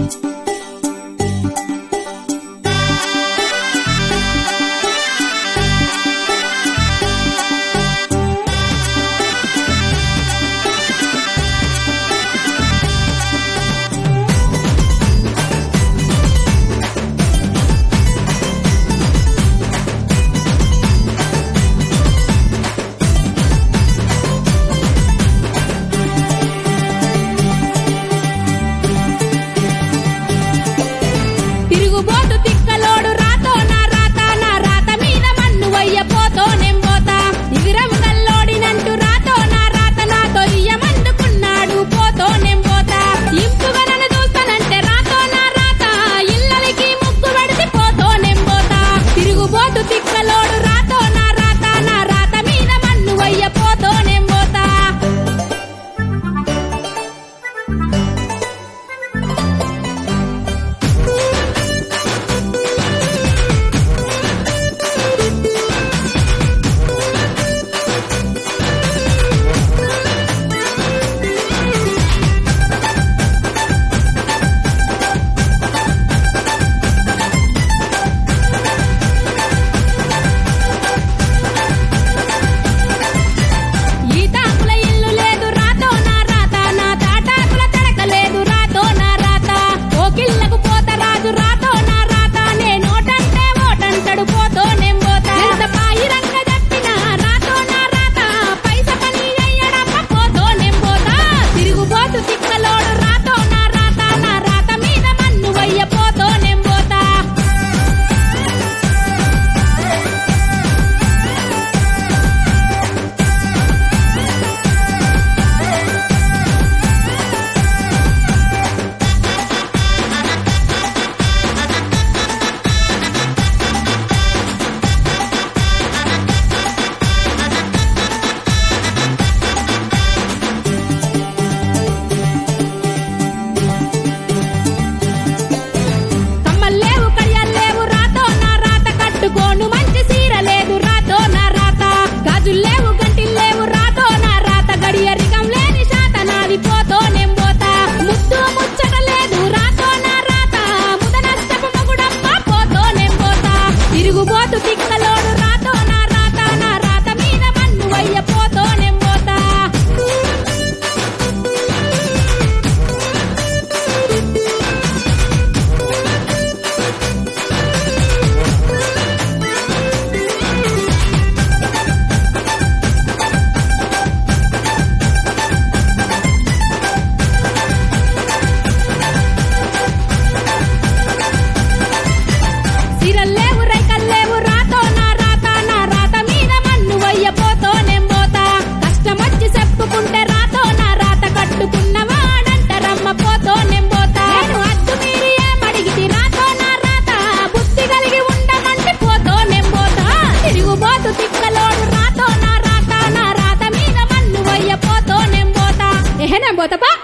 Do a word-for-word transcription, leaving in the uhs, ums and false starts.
తిరుగుబోతు తిక్కలోడు రాతో నా రాత నా రాత మీద మన్ను వయ్యపోతో నెంబోతా ఇగిరం గల్లోడినంటూ రాతో నా రాత నాతో ఇయ్యమందుకున్నాడు పోతో నెంబోతా ఇంపుగా నన్ను చూస్తానంటే రాతో నా రాత ఇళ్ళకి ముగ్గు పెడితే పోతో నెంబోతా తిరుగుబోతు తిక్కలోడు రాతో నా రాత నా రాత మీద మన్ను వయ్యపోతో నెంబోతా తిరుగుబోతు తిక్కలోడు రాతో నా రాత నా రాత మీద మన్ను వయ్యపోతో నెంబోతా సిరల్లేవు రైకల్లేవు రాతో నా రాత నా రాత మీద మన్ను వయ్యపోతో నెంబోతా కష్టమొచ్చి చెప్పుకుంటే రాతో నా రాత కట్టుకున్నవాడంట రమ్మ పోతో నెంబోతా నేను అద్దు మీరి ఏమడిగితి రాతో నా రాత బుద్ధి కలిగి ఉండమంటే పోతో నెంబోతా తిరుగుబోతు తిక్కలోడు రాతో నా రాత నా రాత మీద మన్ను వయ్యపోతో నెంబోతా ఎహె నెంబోతా పా